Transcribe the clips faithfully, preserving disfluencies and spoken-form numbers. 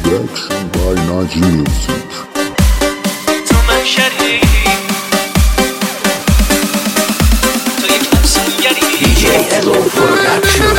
Production by Naji Music. تو محشری تو یک افسونگری دی جی الو پرودکشن.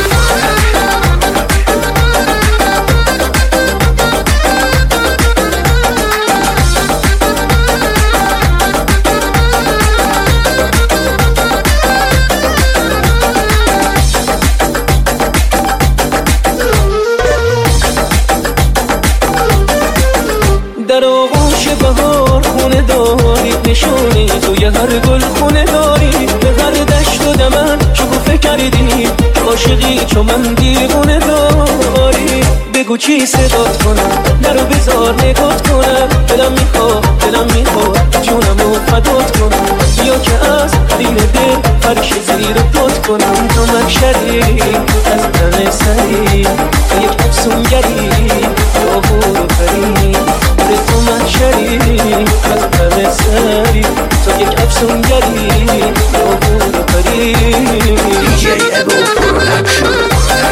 در آغوش بهار خونه داری، نشونی توی هر گل خونه داری. به هر دشت و دمن شکوفه کردی، عاشقی چو من دیوونه داری. بگو چی صدات کنم، درو بذار نگات کنم. دلم میخواد دلم میخواد جونمو فدات کنم. بیا که از حریم دل فرش زیر پات کنم. تو محشری از دم سری، تو یک افسونگری تو غور و پری. تو محشری از دم سری، تو یک افسونگری تو غور و پری. دی جی الو پرودکشن.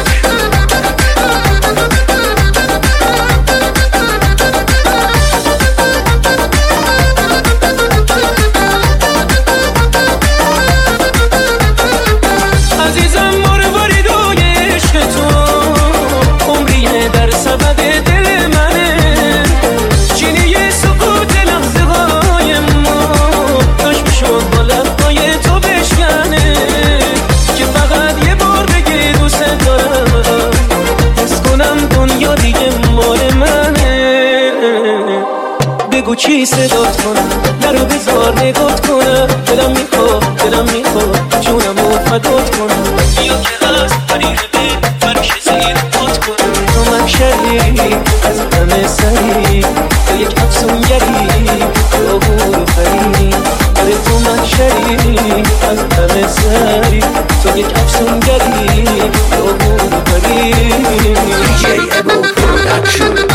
بگو چی صدات کنم، درو بذار نگات کنم. دلم میخواد دلم میخواد جونمو فدات کنم. بیا که از حریم دل فرش زیر پات کنم. تو محشری از دم سری، تو یک افسونگری تو غور و پری. آره تو محشری از دم سری، تو یک افسونگری تو غور و پری. دی جی الو پرودکشن.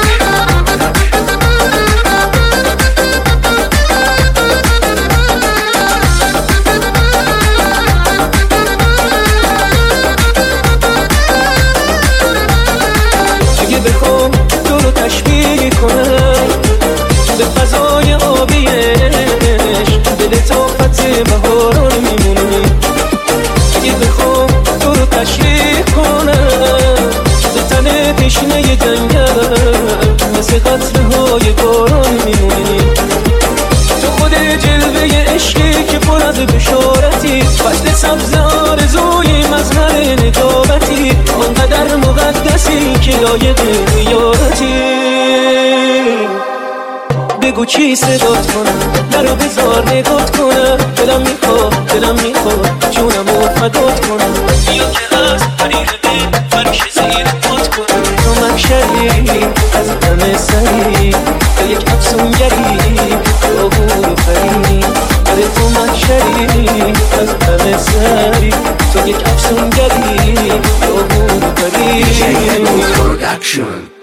بخوام تو رو تشبیه کنم به فضای آبیش، دل طاقت بهاران میمونی. اگه بخوام تو رو تشبیه کنم به تن تشنه جنگل، مثل قطره‌های باران میمونی. تو خود جلوه عشقی که پر از بشارتی، فصل سبز آرزوی مظهر نجابتی. آنقدر مقدسی که لایق زیارتی. بگو چی صدات کنم، درو بذار نگات کنم. دلم میخواد دلم میخواد جونمو فدات کنم. بیا که از حریم دل فرش زیر پات کنم. تو محشری از دم سری، تو یک افسونگری تو غور و پری. آره تو محشری از دم سری، تو یک افسونگری تو غور و پری. دی جی الو پرودکشن.